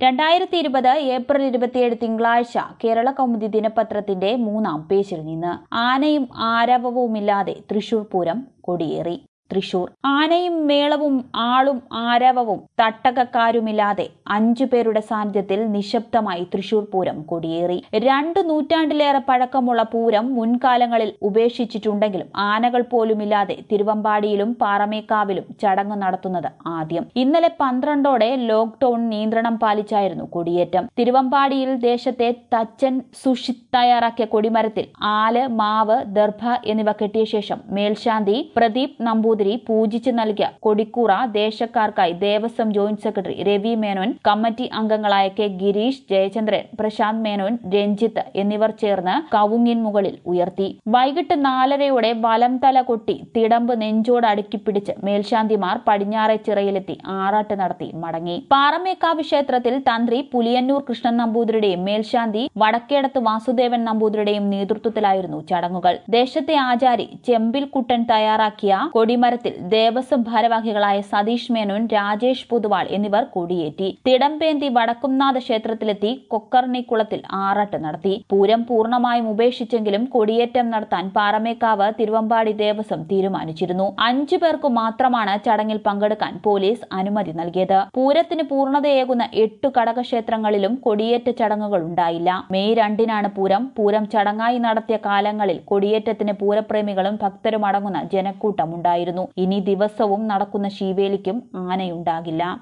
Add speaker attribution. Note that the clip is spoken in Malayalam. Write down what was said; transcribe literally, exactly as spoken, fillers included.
Speaker 1: രണ്ടായിരത്തി ഇരുപത് ഏപ്രിൽ ഇരുപത്തിയേഴ് തിങ്കളാഴ്ച കേരള കൗമുദി ദിനപത്രത്തിന്റെ മൂന്നാം പേജിൽ നിന്ന് ആനയും ആരവവുമില്ലാതെ തൃശൂർ പൂരം കൊടിയേറി. തൃശൂർ ആനയും മേളവും ആളും ആരവവും തട്ടകക്കാരുമില്ലാതെ അഞ്ചു പേരുടെ സാന്നിധ്യത്തിൽ നിശബ്ദമായി തൃശൂർ പൂരം കൊടിയേറി. രണ്ടു നൂറ്റാണ്ടിലേറെ പഴക്കമുള്ള പൂരം മുൻകാലങ്ങളിൽ ഉപേക്ഷിച്ചിട്ടുണ്ടെങ്കിലും ആനകൾ പോലുമില്ലാതെ തിരുവമ്പാടിയിലും പാറമേക്കാവിലും ചടങ്ങ് നടത്തുന്നത് ആദ്യം. ഇന്നലെ പന്ത്രണ്ടോടെ ലോക്ഡൌൺ നിയന്ത്രണം പാലിച്ചായിരുന്നു കൊടിയേറ്റം. തിരുവമ്പാടിയിൽ ദേശത്തെ തച്ചൻ സുഷിത് തയ്യാറാക്കിയ കൊടിമരത്തിൽ ആല്, മാവ്, ദർഭ എന്നിവ കെട്ടിയ ശേഷം മേൽശാന്തി പ്രദീപ് നമ്പൂതിരി പൂജിച്ചു നൽകിയ കൊടിക്കൂറ ദേശക്കാർക്കായി Devaswom joint secretary Ravi Menon, committee അംഗങ്ങളായ കെ ഗിരീഷ്, ജയചന്ദ്രൻ, പ്രശാന്ത് മേനോൻ, രഞ്ജിത്ത് എന്നിവർ ചേർന്ന് കവുങ്ങിൻ മുകളിൽ ഉയർത്തി. വൈകിട്ട് നാലരയോടെ വലം തല കൊട്ടി തിടമ്പ് നെഞ്ചോട് അടുക്കിപ്പിടിച്ച് മേൽശാന്തിമാർ പടിഞ്ഞാറെ ചിറയിലെത്തി ആറാട്ട് നടത്തി മടങ്ങി. പാറമേക്കാവ് ക്ഷേത്രത്തിൽ തന്ത്രി പുലിയന്നൂർ കൃഷ്ണൻ നമ്പൂതിരിയുടെയും മേൽശാന്തി വടക്കേടത്ത് വാസുദേവൻ നമ്പൂതിരിയുടെയും നേതൃത്വത്തിലായിരുന്നു ചടങ്ങുകൾ. ദേശത്തെ ആചാരി ചെമ്പിൽക്കുട്ടൻ തയ്യാറാക്കിയ കൊടിമരത്തിൽ ദേവസ്വം ഭാരവാഹികളായ സതീഷ് മേനോൻ, രാജേഷ് പുതുവാൾ എന്നിവർ കൊടിയേറ്റി. തിടമ്പേന്തി വടക്കുംനാഥ ക്ഷേത്രത്തിലെത്തി കൊക്കർണിക്കുളത്തിൽ ആറാട്ട് നടത്തി. പൂരം പൂർണ്ണമായും ഉപേക്ഷിച്ചെങ്കിലും കൊടിയേറ്റം നടത്താൻ പാറമേക്കാവ് തിരുവമ്പാടി ദേവസ്വം തീരുമാനിച്ചിരുന്നു. അഞ്ചു പേർക്കു മാത്രമാണ് ചടങ്ങിൽ പങ്കെടുക്കാൻ പോലീസ് അനുമതി നൽകിയത്. പൂരത്തിന് പൂർണ്ണതയേകുന്ന എട്ടു കടകക്ഷേത്രങ്ങളിലും കൊടിയേറ്റ ചടങ്ങുകൾ ഉണ്ടായില്ല. മെയ് രണ്ടിനാണ് പൂരം. പൂരം ചടങ്ങായി നടത്തിയ കാലങ്ങളിൽ കൊടിയേറ്റത്തിന് പൂരപ്രേമികളും ഭക്തരും അടങ്ങുന്ന ജനക്കൂട്ടമുണ്ടായിരുന്നു. ഇനി ദിവസവും നടക്കുന്ന ശീവേലിക്കും ആനയുണ്ടാകില്ല.